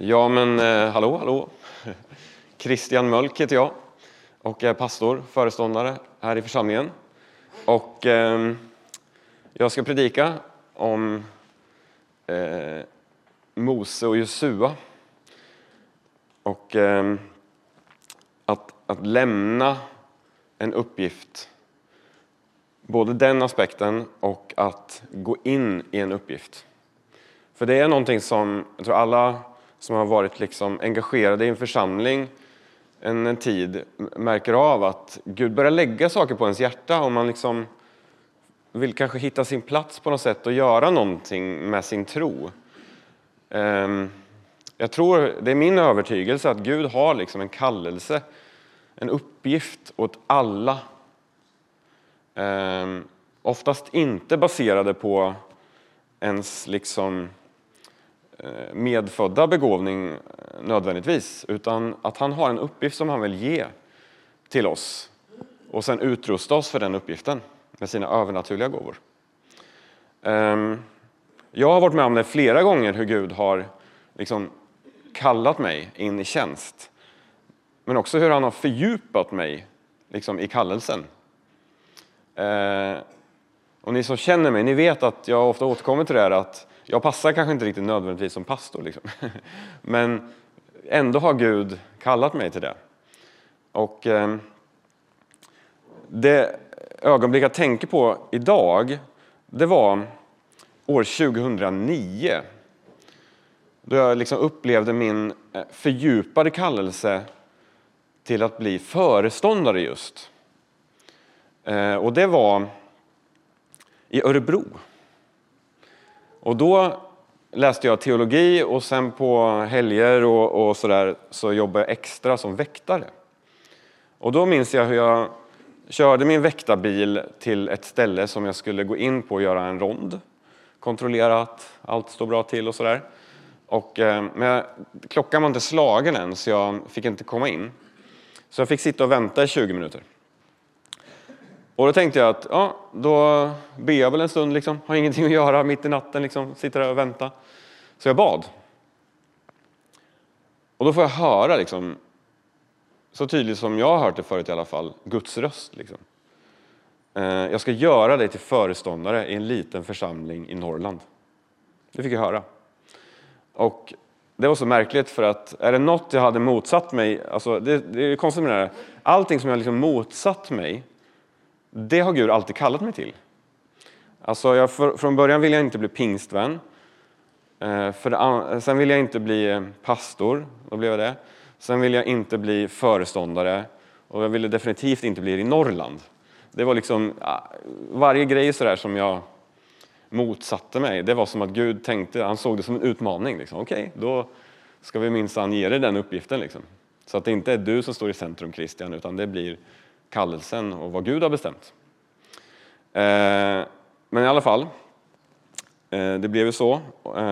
Hallå. Christian Mölk heter jag och är pastor, föreståndare här i församlingen. Och jag ska predika om Mose och Josua. Och att lämna en uppgift. Både den aspekten och att gå in i en uppgift. För det är någonting som jag tror alla som har varit liksom engagerade i en församling en tid märker av att Gud börjar lägga saker på ens hjärta och man liksom vill kanske hitta sin plats på något sätt och göra någonting med sin tro. Jag tror, det är min övertygelse att Gud har liksom en kallelse, en uppgift åt alla. Oftast inte baserade på ens liksom medfödda begåvning nödvändigtvis, utan att han har en uppgift som han vill ge till oss och sen utrusta oss för den uppgiften med sina övernaturliga gåvor. Jag har varit med om det flera gånger hur Gud har liksom kallat mig in i tjänst, men också hur han har fördjupat mig liksom i kallelsen. Och ni som känner mig, ni vet att jag ofta återkommer till det här att jag passar kanske inte riktigt nödvändigtvis som pastor. Liksom. Men ändå har Gud kallat mig till det. Och det ögonblick jag tänker på idag, det var år 2009. Då jag liksom upplevde min fördjupade kallelse till att bli föreståndare just. Och det var i Örebro. Och då läste jag teologi och sen på helger och sådär så jobbade jag extra som väktare. Och då minns jag hur jag körde min väktarbil till ett ställe som jag skulle gå in på och göra en rond. Kontrollera att allt står bra till och sådär. Men klockan var inte slagen än så jag fick inte komma in. Så jag fick sitta och vänta i 20 minuter. Och då tänkte jag att då ber jag väl en stund liksom. Har ingenting att göra mitt i natten liksom. Sitter där och väntar. Så jag bad. Och då får jag höra liksom, så tydligt som jag har hört det förut i alla fall, Guds röst liksom. Jag ska göra dig till föreståndare i en liten församling i Norrland. Det fick jag höra. Och det var så märkligt för att är det något jag hade motsatt mig, alltså det är konstigt med det här. Allting som jag liksom motsatt mig, det har Gud alltid kallat mig till. Alltså från början ville jag inte bli pingstvän. Sen ville jag inte bli pastor, då blev jag det. Sen ville jag inte bli föreståndare och jag ville definitivt inte bli i Norrland. Det var liksom varje grej så där som jag motsatte mig. Det var som att Gud tänkte, han såg det som en utmaning. Liksom. Okej, då ska vi minsann ge dig den uppgiften. Liksom. Så att det inte är du som står i centrum, Christian, utan det blir kallelsen och vad Gud har bestämt. Men i alla fall, det blev ju så.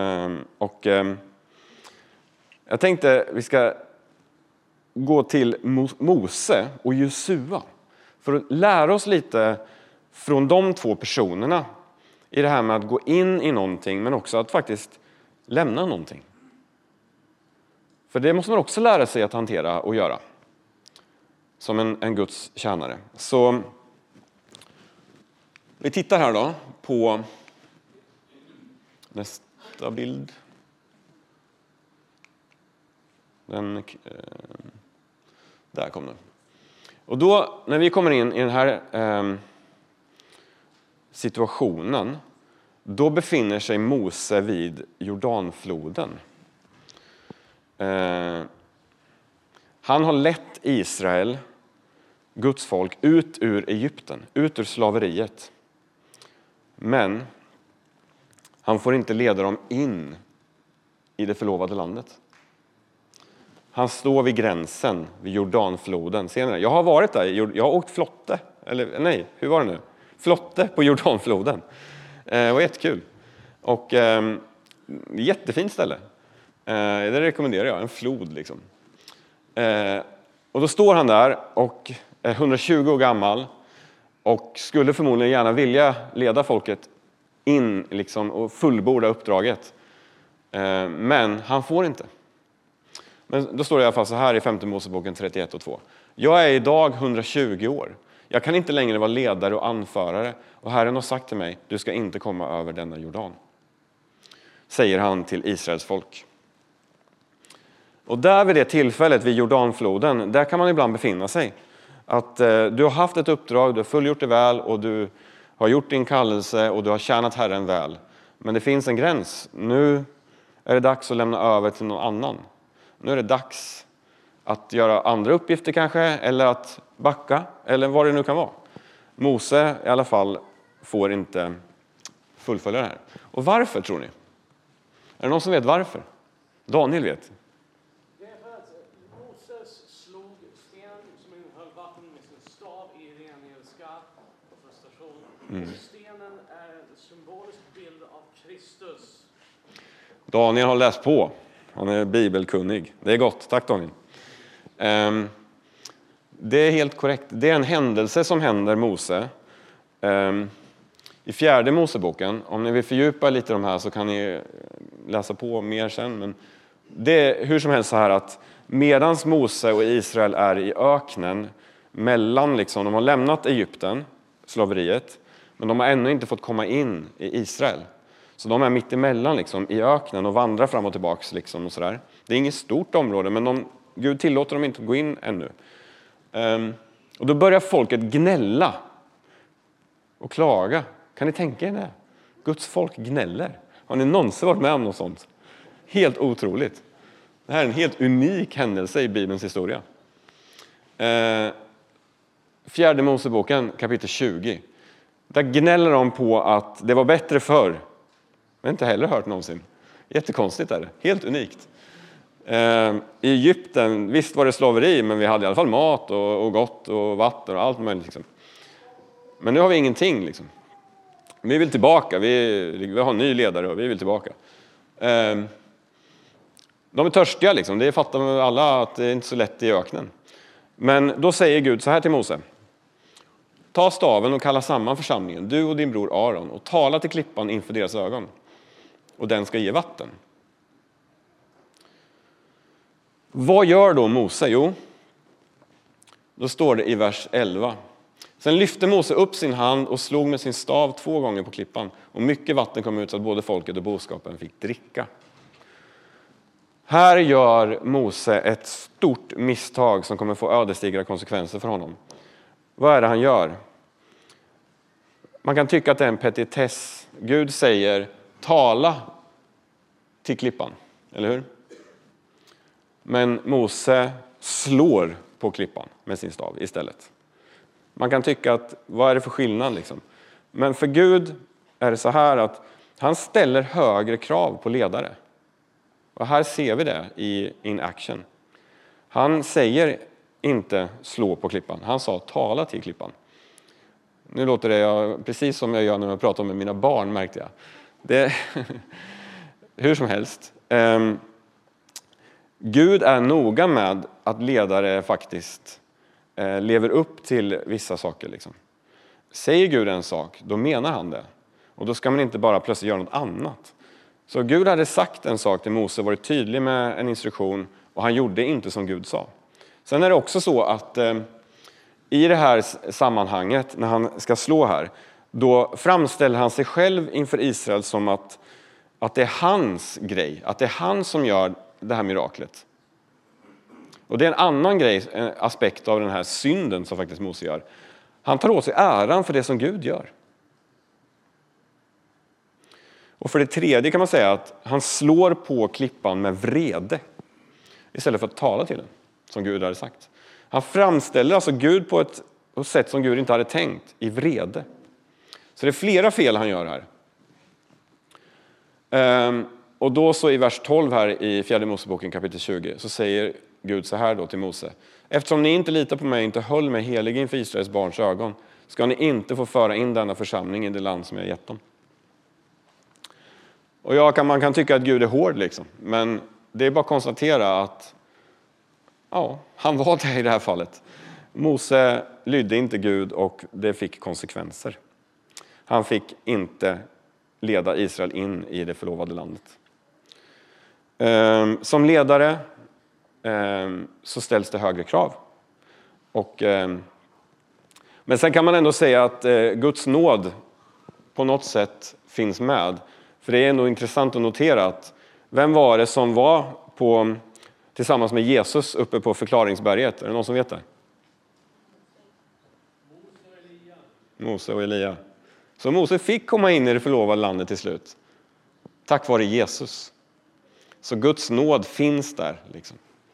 Jag tänkte vi ska gå till Mose och Josua för att lära oss lite från de två personerna i det här med att gå in i någonting men också att faktiskt lämna någonting. För det måste man också lära sig att hantera och göra som en Guds tjänare. Så vi tittar här då på nästa bild. Där kom den. Och då när vi kommer in i den här situationen, då befinner sig Mose vid Jordanfloden. Han har lett Israel, Guds folk, ut ur Egypten, ut ur slaveriet. Men han får inte leda dem in i det förlovade landet. Han står vid gränsen, vid Jordanfloden. Ser ni det? Jag har varit där, jag har åkt flotte. Eller nej, hur var det nu? Flotte på Jordanfloden. Det var jättekul. Och jättefint ställe. Det rekommenderar jag, en flod liksom. Och då står han där och är 120 år gammal. Och skulle förmodligen gärna vilja leda folket in liksom, och fullborda uppdraget. Men han får inte. Men då står det i alla fall så här i 5:e Moseboken 31 och 2. Jag är idag 120 år. Jag kan inte längre vara ledare och anförare. Och Herren har sagt till mig, du ska inte komma över denna Jordan. Säger han till Israels folk. Och där vid det tillfället vid Jordanfloden, där kan man ibland befinna sig. Att du har haft ett uppdrag, du har fullgjort det väl och du har gjort din kallelse och du har tjänat Herren väl. Men det finns en gräns. Nu är det dags att lämna över till någon annan. Nu är det dags att göra andra uppgifter kanske, eller att backa, eller vad det nu kan vara. Mose i alla fall får inte fullfölja det här. Och varför tror ni? Är det någon som vet varför? Daniel vet. Det är för att Moses slog sten som innehöll vatten med sin stav i ren ilska och frustration. Stenen är en symbolisk bild av Kristus. Daniel har läst på. Han är bibelkunnig. Det är gott. Tack Daniel. Det är helt korrekt. Det är en händelse som händer Mose. I 4:e Moseboken, om ni vill fördjupa lite de här så kan ni läsa på mer sen. Men det är hur som helst så här att medans Mose och Israel är i öknen mellan, liksom, de har lämnat Egypten, slaveriet, men de har ännu inte fått komma in i Israel. Så de är mitt emellan liksom, i öknen och vandrar fram och tillbaks. Liksom, och så där. Det är inget stort område, men Gud tillåter dem inte att gå in ännu. Och då börjar folket gnälla och klaga. Kan ni tänka er det? Guds folk gnäller. Har ni någonsin varit med om något sånt? Helt otroligt. Det här är en helt unik händelse i Bibelns historia. 4:e Moseboken, kapitel 20. Där gnäller de på att det var bättre förr. Men inte heller hört någonsin. Jättekonstigt är det. Helt unikt. I Egypten, visst var det slaveri, men vi hade i alla fall mat och gott och vatten och allt möjligt. Liksom. Men nu har vi ingenting. Liksom. Vi vill tillbaka. Vi har en ny ledare och vi vill tillbaka. De är törstiga. Liksom. Det fattar alla att det är inte så lätt i öknen. Men då säger Gud så här till Mose. Ta staven och kalla samman församlingen, du och din bror Aron, och tala till klippan inför deras ögon. Och den ska ge vatten. Vad gör då Mose? Jo, då står det i vers 11. Sen lyfte Mose upp sin hand och slog med sin stav 2 gånger på klippan. Och mycket vatten kom ut så att både folket och boskapen fick dricka. Här gör Mose ett stort misstag som kommer få ödesdigra konsekvenser för honom. Vad är det han gör? Man kan tycka att det är en petitess. Gud säger, tala till klippan, eller hur? Men Mose slår på klippan med sin stav istället. Man kan tycka att, vad är det för skillnad liksom? Men för Gud är det så här att han ställer högre krav på ledare. Och här ser vi det in action. Han säger inte slå på klippan. Han sa tala till klippan. Nu låter det precis som jag gör när jag pratar med mina barn, märkte jag. Det, hur som helst. Gud är noga med att ledare faktiskt lever upp till vissa saker. Liksom. Säger Gud en sak, då menar han det. Och då ska man inte bara plötsligt göra något annat. Så Gud hade sagt en sak till Mose, varit tydlig med en instruktion, och han gjorde inte som Gud sa. Sen är det också så att i det här sammanhanget, när han ska slå här, då framställer han sig själv inför Israel som att det är hans grej, att det är han som gör det här miraklet. Och det är en annan grej, en aspekt av den här synden som faktiskt Mose gör. Han tar åt sig äran för det som Gud gör. Och för det tredje kan man säga att han slår på klippan med vrede istället för att tala till den, som Gud hade sagt. Han framställer alltså Gud på ett sätt som Gud inte hade tänkt, i vrede. Så det är flera fel han gör här. Och då så i vers 12 här i 4:e Moseboken kapitel 20 så säger Gud så här då till Mose. Eftersom ni inte litar på mig och inte höll mig helig inför Israels barns ögon ska ni inte få föra in denna församling i det land som jag gett dem. Och man kan tycka att Gud är hård liksom. Men det är bara att konstatera att han var det i det här fallet. Mose lydde inte Gud och det fick konsekvenser. Han fick inte leda Israel in i det förlovade landet. Som ledare så ställs det högre krav. Men sen kan man ändå säga att Guds nåd på något sätt finns med. För det är ändå intressant att notera att vem var det som var tillsammans med Jesus uppe på förklaringsberget? Är det någon som vet det? Mose och Elia. Så Mose fick komma in i det förlovade landet till slut. Tack vare Jesus. Så Guds nåd finns där. Liksom.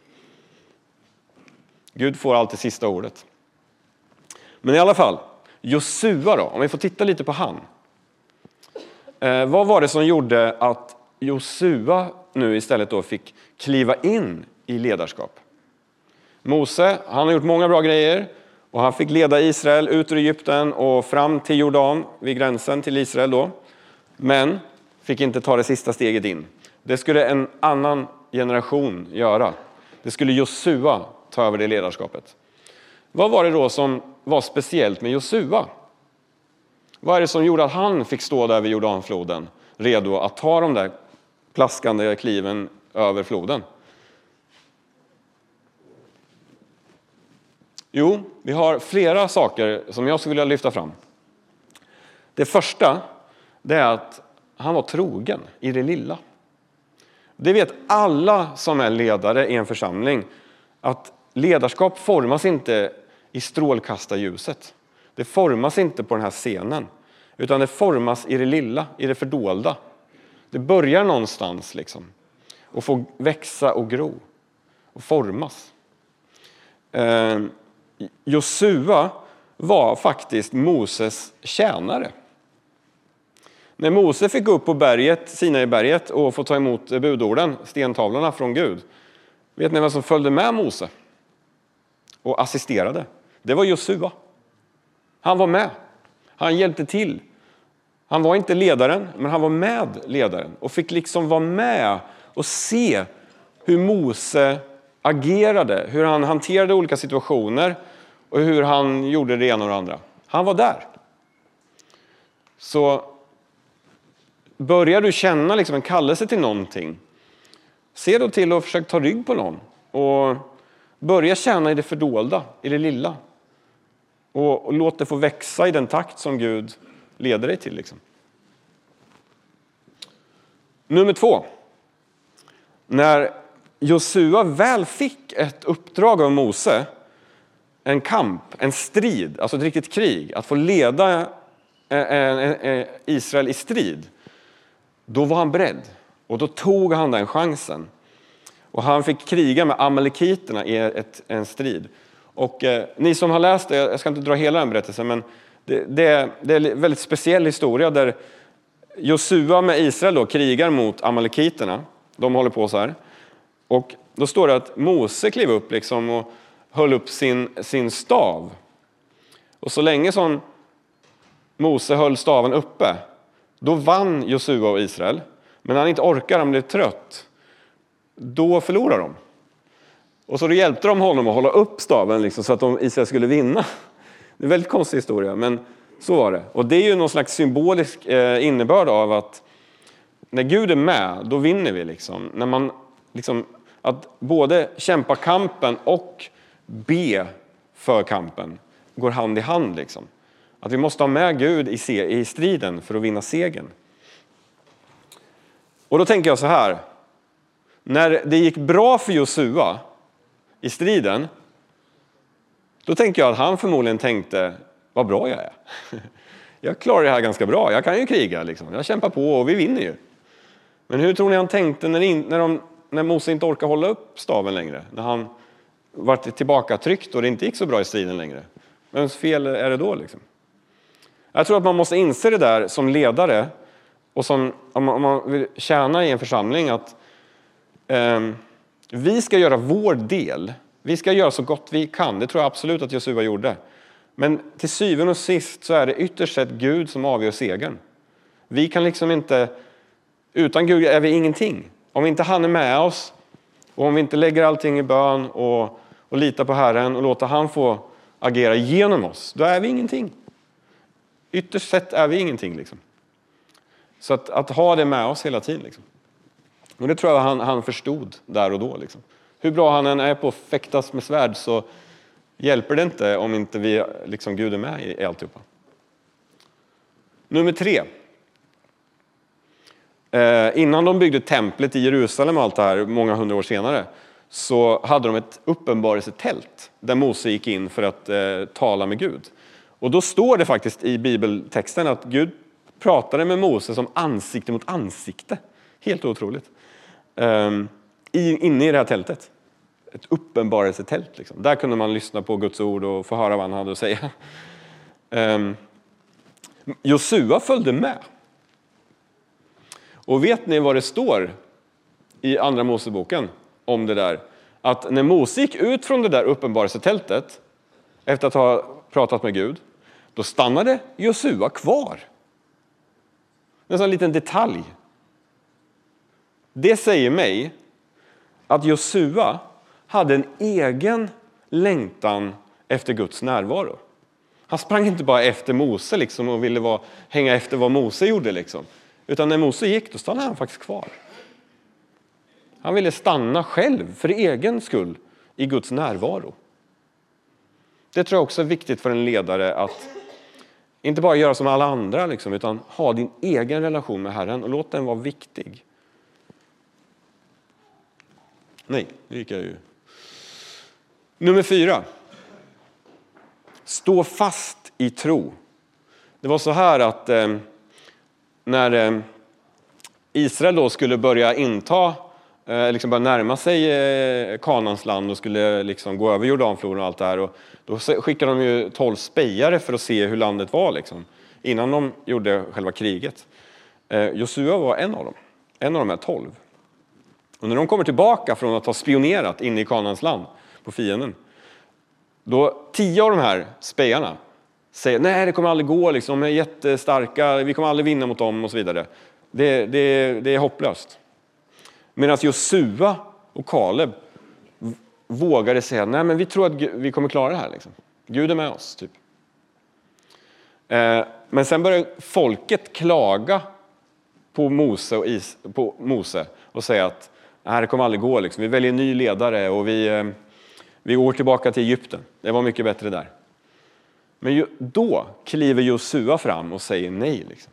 Gud får alltid sista ordet. Men i alla fall, Josua då, om vi får titta lite på han. Vad var det som gjorde att Josua nu istället då fick kliva in i ledarskap? Mose, han har gjort många bra grejer och han fick leda Israel ut ur Egypten och fram till Jordan vid gränsen till Israel då. Men fick inte ta det sista steget in. Det skulle en annan generation göra. Det skulle Josua ta över det ledarskapet. Vad var det då som var speciellt med Josua? Vad är det som gjorde att han fick stå där vid Jordanfloden redo att ta de där plaskande kliven över floden? Jo, vi har flera saker som jag skulle vilja lyfta fram. Det första, det är att han var trogen i det lilla. Det vet alla som är ledare i en församling, att ledarskap formas inte i strålkastarljuset. Det formas inte på den här scenen, utan det formas i det lilla, i det fördolda. Det börjar någonstans liksom och får växa och gro och formas. Josua var faktiskt Moses tjänare. När Mose fick gå upp på berget, Sinaiberget, och få ta emot budorden, stentavlorna från Gud. Vet ni vad som följde med Mose och assisterade? Det var Josua. Han var med. Han hjälpte till. Han var inte ledaren, men han var med ledaren. Och fick liksom vara med och se hur Mose agerade. Hur han hanterade olika situationer. Och hur han gjorde det ena och det andra. Han var där. Så börjar du känna liksom en kallelse till någonting. Se då till att försöka ta rygg på någon. Och börja känna i det fördolda, i det lilla. Och låt det få växa i den takt som Gud leder dig till. Liksom. Nummer 2. När Josua väl fick ett uppdrag av Mose, en kamp, en strid, alltså ett riktigt krig, att få leda Israel i strid, då var han beredd. Och då tog han den chansen. Och han fick kriga med amalekiterna i en strid. Och ni som har läst det, jag ska inte dra hela den berättelsen, men det är en väldigt speciell historia där Josua med Israel då krigar mot amalekiterna. De håller på så här. Och då står det att Mose klev upp liksom och höll upp sin stav. Och så länge som Mose höll staven uppe, då vann Josua och Israel. Men när han inte orkar, han blev trött, då förlorar de. Och så då hjälpte de honom att hålla upp staven liksom, så att Israel skulle vinna. Det är en väldigt konstig historia, men så var det. Och det är ju någon slags symbolisk innebörd av att när Gud är med, då vinner vi. Liksom. När man liksom, att både kämpa kampen och be för kampen går hand i hand. Liksom. Att vi måste ha med Gud i striden för att vinna segern. Och då tänker jag så här. När det gick bra för Josua i striden, då tänker jag att han förmodligen tänkte, vad bra jag är. Jag klarar det här ganska bra, jag kan ju kriga. Liksom. Jag kämpar på och vi vinner ju. Men hur tror ni han tänkte när Mose inte orkar hålla upp staven längre? När han var tillbaka tryckt och det inte gick så bra i striden längre. Vems fel är det då? Liksom? Jag tror att man måste inse det där som ledare och som, om man vill tjäna i en församling, att vi ska göra vår del. Vi ska göra så gott vi kan. Det tror jag absolut att Josua gjorde. Men till syvende och sist så är det ytterst sett Gud som avgör segern. Vi kan liksom inte, utan Gud är vi ingenting. Om inte han är med oss och om vi inte lägger allting i bön och litar på Herren och låter han få agera genom oss, då är vi ingenting. Ytterst sett är vi ingenting. Liksom. Så att ha det med oss hela tiden. Liksom. Och det tror jag han förstod där och då. Liksom. Hur bra han än är på att fäktas med svärd så hjälper det inte om inte vi, liksom Gud är med i alltihopa. Nummer 3. Innan de byggde templet i Jerusalem och allt det här, många hundra år senare, så hade de ett uppenbarelsetält där Mose gick in för att tala med Gud. Och då står det faktiskt i bibeltexten att Gud pratade med Mose som ansikte mot ansikte. Helt otroligt. Inne i det här tältet. Ett uppenbarelsetält. Liksom. Där kunde man lyssna på Guds ord och få höra vad han hade att säga. Josua följde med. Och vet ni vad det står i andra Moseboken om det där? Att när Mose gick ut från det där uppenbarelsetältet efter att ha pratat med Gud, då stannade Josua kvar. En sån liten detalj. Det säger mig att Josua hade en egen längtan efter Guds närvaro. Han sprang inte bara efter Mose liksom, och ville hänga efter vad Mose gjorde. Liksom. Utan när Mose gick, då stannade han faktiskt kvar. Han ville stanna själv för egen skull i Guds närvaro. Det tror jag också är viktigt för en ledare att inte bara göra som alla andra, liksom, utan ha din egen relation med Herren och låt den vara viktig. Nej, det gick jag ju. Nummer 4. Stå fast i tro. Det var så här att när Israel då skulle börja liksom börja närma sig Kanans land och skulle liksom gå över Jordanfloden och allt det här. Och då skickade de ju 12 spejare för att se hur landet var liksom, innan de gjorde själva kriget. Josua var en av dem. En av de här 12. Och när de kommer tillbaka från att ha spionerat in i Kanans land på fienden, då 10 av de här spejarna säger nej, det kommer aldrig gå, liksom, de är jättestarka, vi kommer aldrig vinna mot dem och så vidare. Det är hopplöst. Medan Josua och Kaleb vågade säga nej, men vi tror att vi kommer klara det här. Liksom. Gud är med oss, typ. Men sen började folket klaga på Mose och säga att nej, det kommer aldrig gå. Liksom. Vi väljer en ny ledare och vi går tillbaka till Egypten. Det var mycket bättre där. Men då kliver Josua fram och säger nej. Liksom.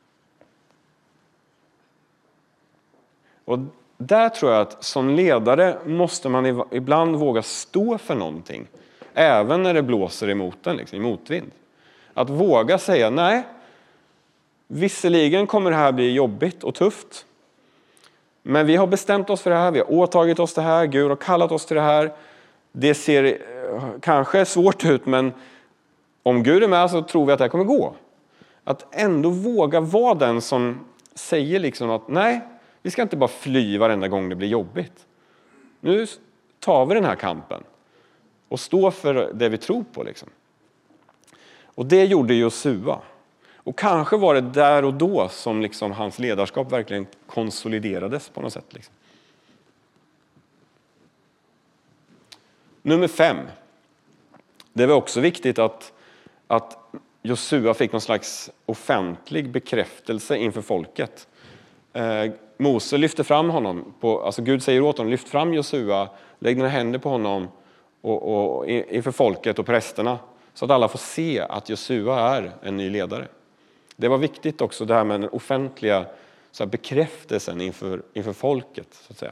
Och där tror jag att som ledare måste man ibland våga stå för någonting. Även när det blåser emot den, liksom, i motvind. Att våga säga nej. Visserligen kommer det här bli jobbigt och tufft. Men vi har bestämt oss för det här. Vi har åtagit oss det här. Gud har kallat oss till det här. Det ser kanske svårt ut, men om Gud är med så tror vi att det här kommer gå. Att ändå våga vara den som säger liksom att nej, vi ska inte bara fly varenda gång det blir jobbigt. Nu tar vi den här kampen och står för det vi tror på. Liksom. Och det gjorde Josua. Och kanske var det där och då som liksom hans ledarskap verkligen konsoliderades på något sätt. Liksom. Nummer 5. Det var också viktigt att Josua fick någon slags offentlig bekräftelse inför folket. Mose lyfte fram honom. Alltså Gud säger åt honom, lyft fram Josua, lägg dina händer på honom och inför folket och prästerna. Så att alla får se att Josua är en ny ledare. Det var viktigt också det här med den offentliga så här, bekräftelsen inför folket. Så att säga.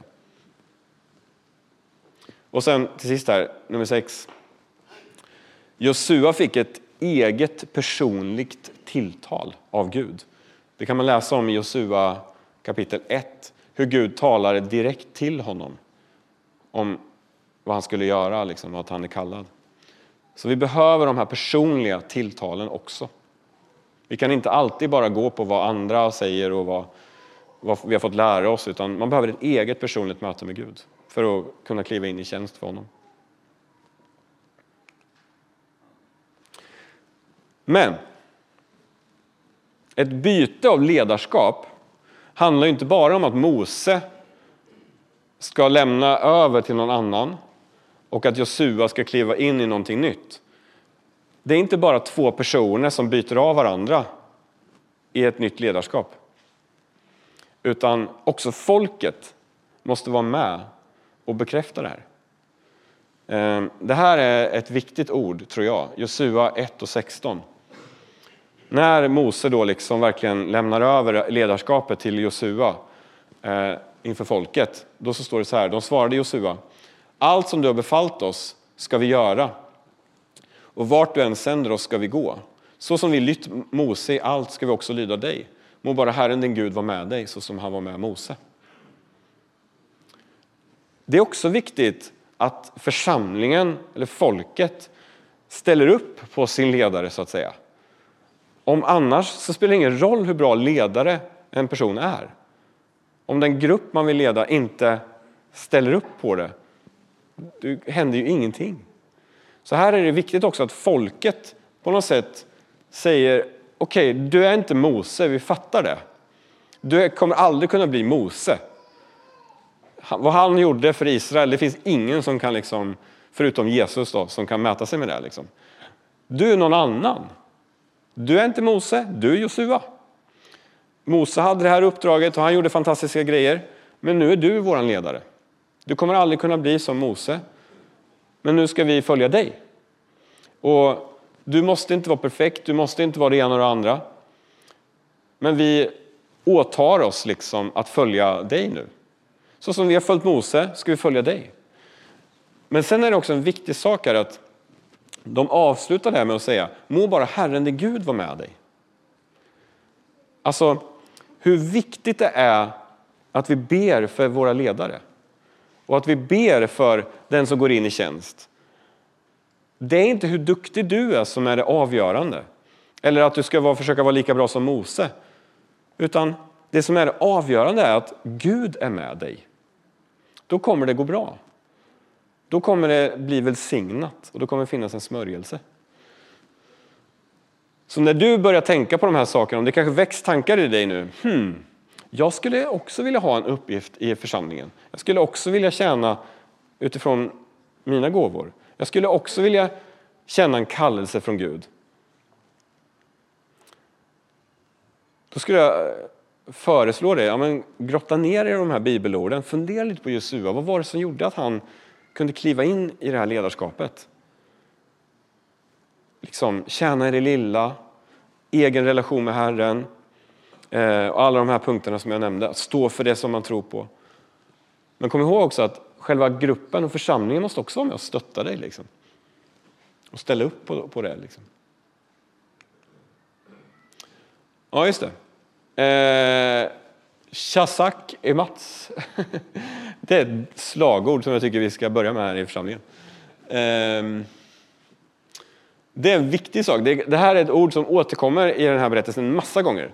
Och sen till sist här, nummer 6. Josua fick ett eget personligt tilltal av Gud. Det kan man läsa om i Josua kapitel 1. Hur Gud talar direkt till honom. Om vad han skulle göra, liksom, att han är kallad. Så vi behöver de här personliga tilltalen också. Vi kan inte alltid bara gå på vad andra säger och vad vi har fått lära oss. Utan man behöver ett eget personligt möte med Gud. För att kunna kliva in i tjänst för honom. Men ett byte av ledarskap handlar inte bara om att Mose ska lämna över till någon annan och att Josua ska kliva in i någonting nytt. Det är inte bara 2 personer som byter av varandra i ett nytt ledarskap. Utan också folket måste vara med och bekräfta det här. Det här är ett viktigt ord, tror jag. Josua 1:16. När Mose då liksom verkligen lämnar över ledarskapet till Josua inför folket, då så står det så här: de svarade Josua: allt som du har befallt oss ska vi göra, och vart du än sänder oss ska vi gå. Så som vi lytt Mose i allt ska vi också lyda dig. Må bara Herren din Gud vara med dig, så som han var med Mose. Det är också viktigt att församlingen eller folket ställer upp på sin ledare, så att säga. Om annars så spelar det ingen roll hur bra ledare en person är. Om den grupp man vill leda inte ställer upp på det, det händer ju ingenting. Så här är det viktigt också att folket på något sätt säger: okej, du är inte Mose, vi fattar det. Du kommer aldrig kunna bli Mose. Vad han gjorde för Israel, det finns ingen som kan liksom, förutom Jesus då, som kan mäta sig med det liksom. Du är någon annan. Du är inte Mose, du är Josua. Mose hade det här uppdraget och han gjorde fantastiska grejer. Men nu är du våran ledare. Du kommer aldrig kunna bli som Mose. Men nu ska vi följa dig. Och du måste inte vara perfekt, du måste inte vara det ena och det andra. Men vi åtar oss liksom att följa dig nu. Så som vi har följt Mose ska vi följa dig. Men sen är det också en viktig sak här att de avslutar det här med att säga: må bara Herren din Gud vara med dig. Alltså hur viktigt det är att vi ber för våra ledare. Och att vi ber för den som går in i tjänst. Det är inte hur duktig du är som är det avgörande. Eller att du ska försöka vara lika bra som Mose. Utan det som är det avgörande är att Gud är med dig. Då kommer det gå bra. Då kommer det bli välsignat. Och då kommer det finnas en smörjelse. Så när du börjar tänka på de här sakerna, om det kanske väcks tankar i dig nu. Jag skulle också vilja ha en uppgift i församlingen. Jag skulle också vilja tjäna utifrån mina gåvor. Jag skulle också vilja känna en kallelse från Gud. Då skulle jag föreslå det. Grotta ner i de här bibelorden. Fundera lite på Josua. Vad var det som gjorde att han kunde kliva in i det här ledarskapet? Liksom tjäna i det lilla. Egen relation med Herren. Och alla de här punkterna som jag nämnde. Att stå för det som man tror på. Men kom ihåg också att själva gruppen och församlingen måste också vara med och stötta dig. Liksom. Och ställa upp på det. Liksom. Ja, just det. Shasak emats. Det är ett slagord som jag tycker vi ska börja med här i församlingen. Det är en viktig sak. Det här är ett ord som återkommer i den här berättelsen en massa gånger.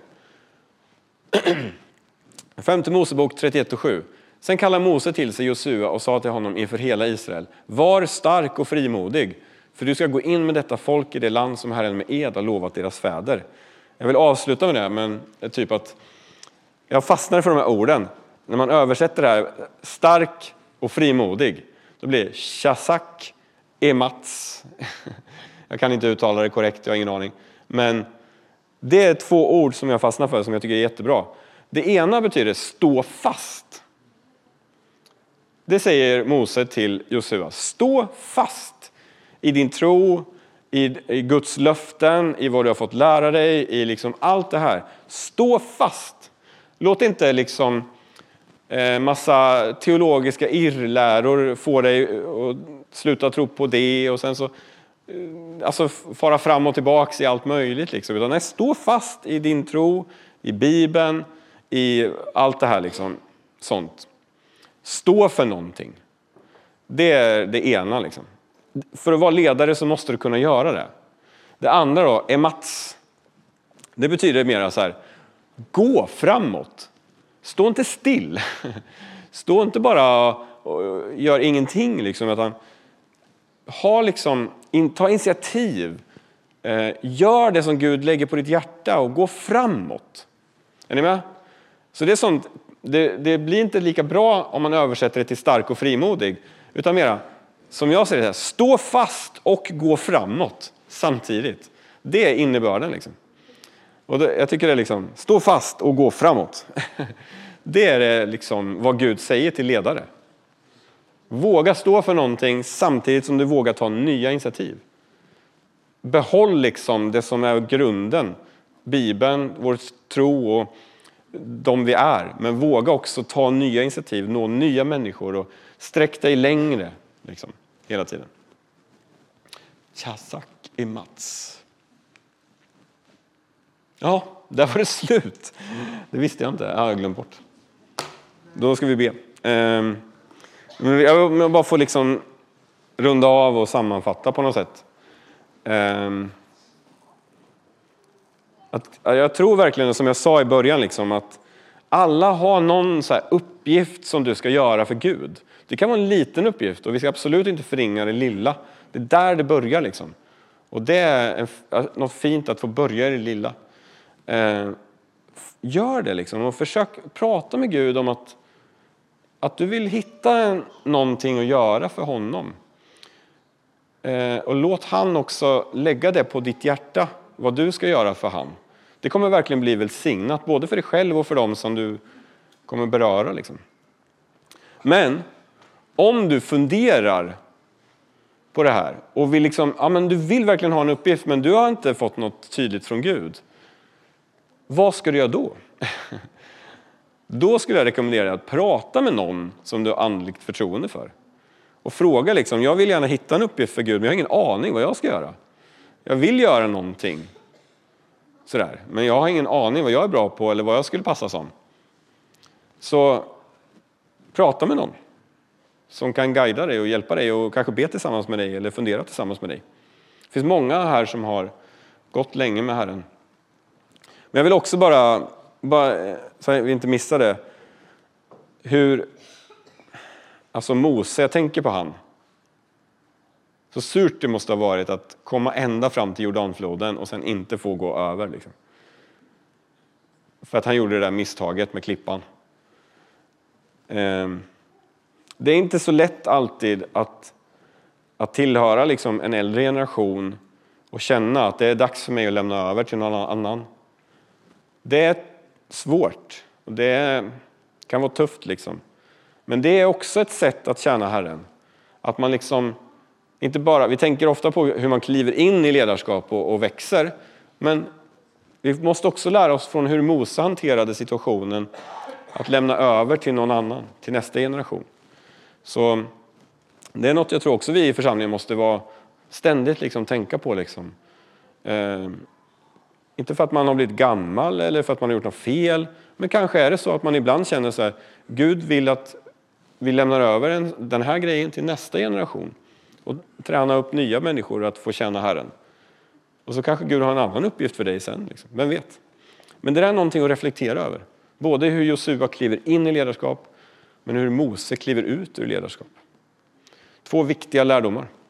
5 Mosebok 31:7. Sen kallade Mose till sig Josua och sa till honom inför hela Israel: var stark och frimodig, för du ska gå in med detta folk i det land som Herren med ed har lovat deras fäder. Jag vill avsluta med det, men typ att jag fastnar för de här orden. När man översätter det här, stark och frimodig, då blir det shasak emats. Jag kan inte uttala det korrekt, jag har ingen aning. Men det är 2 ord som jag fastnar för som jag tycker är jättebra. Det ena betyder stå fast. Det säger Mose till Josua. Stå fast i din tro, i Guds löften, i vad du har fått lära dig, i liksom allt det här. Stå fast. Låt inte liksom massa teologiska irrläror få dig att sluta tro på det och sen så alltså fara fram och tillbaks i allt möjligt liksom. Utan nej, stå fast i din tro, i Bibeln, i allt det här liksom, sånt. Stå för någonting. Det är det ena liksom. För att vara ledare så måste du kunna göra det. Det andra då, emats. Det betyder mer så här: gå framåt. Stå inte still. Stå inte bara och gör ingenting liksom, utan ha liksom, ta initiativ. Gör det som Gud lägger på ditt hjärta och gå framåt. Är ni med? Så det är sånt, det blir inte lika bra om man översätter det till stark och frimodig, utan mera, som jag ser det här, stå fast och gå framåt samtidigt. Det är innebörden liksom. Och jag tycker det är liksom, stå fast och gå framåt. Det är liksom vad Gud säger till ledare. Våga stå för någonting samtidigt som du vågar ta nya initiativ. Behåll liksom det som är grunden. Bibeln, vår tro och de vi är. Men våga också ta nya initiativ, nå nya människor och sträck dig längre liksom, hela tiden. Tjazak i Mats. Ja, där var det slut. Det visste jag inte. Jag har glömt bort. Då ska vi be. Men jag bara får liksom runda av och sammanfatta på något sätt. Jag tror verkligen, som jag sa i början, liksom, att alla har någon så här uppgift som du ska göra för Gud. Det kan vara en liten uppgift och vi ska absolut inte förringa det lilla. Det är där det börjar liksom. Och det är något fint att få börja i det lilla. Gör det liksom och försök prata med Gud om att du vill hitta någonting att göra för honom. Och låt han också lägga det på ditt hjärta, vad du ska göra för han. Det kommer verkligen bli välsignat, både för dig själv och för dem som du kommer beröra. Liksom. Men om du funderar på det här och vill liksom, ja, men du vill verkligen ha en uppgift men du har inte fått något tydligt från Gud. Vad ska du göra då? Då skulle jag rekommendera dig att prata med någon som du har andligt förtroende för. Och fråga liksom, jag vill gärna hitta en uppgift för Gud men jag har ingen aning vad jag ska göra. Jag vill göra någonting. Sådär. Men jag har ingen aning vad jag är bra på eller vad jag skulle passa som. Så prata med någon som kan guida dig och hjälpa dig och kanske be tillsammans med dig eller fundera tillsammans med dig. Det finns många här som har gått länge med Herren. Men jag vill också bara så vi inte missar det, hur alltså Mose, jag tänker på han. Så surt det måste ha varit att komma ända fram till Jordanfloden och sen inte få gå över. Liksom. För att han gjorde det där misstaget med klippan. Det är inte så lätt alltid att tillhöra liksom en äldre generation och känna att det är dags för mig att lämna över till någon annan. Det är svårt och det kan vara tufft liksom. Men det är också ett sätt att tjäna Herren. Att man liksom inte bara, vi tänker ofta på hur man kliver in i ledarskap och växer. Men vi måste också lära oss från hur Mose hanterade situationen att lämna över till någon annan, till nästa generation. Så det är något jag tror också vi i församlingen måste vara ständigt liksom tänka på. Liksom. Inte för att man har blivit gammal eller för att man har gjort något fel. Men kanske är det så att man ibland känner så här, Gud vill att vi lämnar över den här grejen till nästa generation. Och träna upp nya människor att få känna Herren. Och så kanske Gud har en annan uppgift för dig sen. Liksom. Vem vet? Men det är någonting att reflektera över. Både hur Josua kliver in i ledarskap, men hur Mose kliver ut ur ledarskap. 2 viktiga lärdomar.